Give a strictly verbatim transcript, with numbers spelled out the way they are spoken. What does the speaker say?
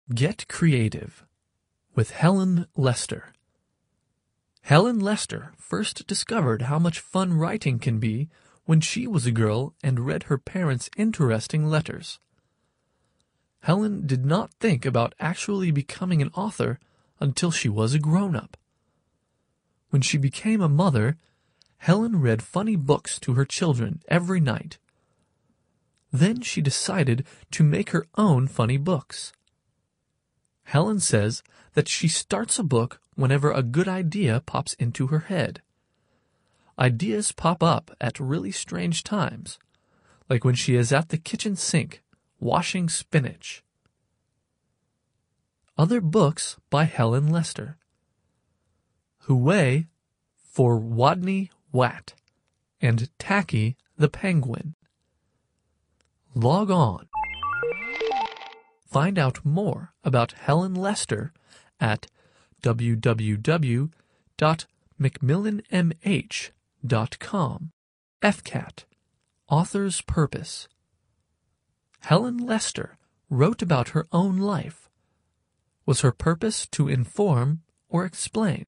Get Creative with Helen Lester. Helen Lester first discovered how much fun writing can be when she was a girl and read her parents' interesting letters. Helen did not think about actually becoming an author until she was a grown-up. When she became a mother, Helen read funny books to her children every night. Then she decided to make her own funny books. Helen says that she starts a book whenever a good idea pops into her head. Ideas pop up at really strange times, like when she is at the kitchen sink washing spinach. Other books by Helen Lester. Hooray for Wadney Wat and Tacky the Penguin. Log on. Find out more about Helen Lester at w w w dot macmillan m h dot com. F C A T, Author's Purpose. Helen Lester wrote about her own life. Was her purpose to inform or explain?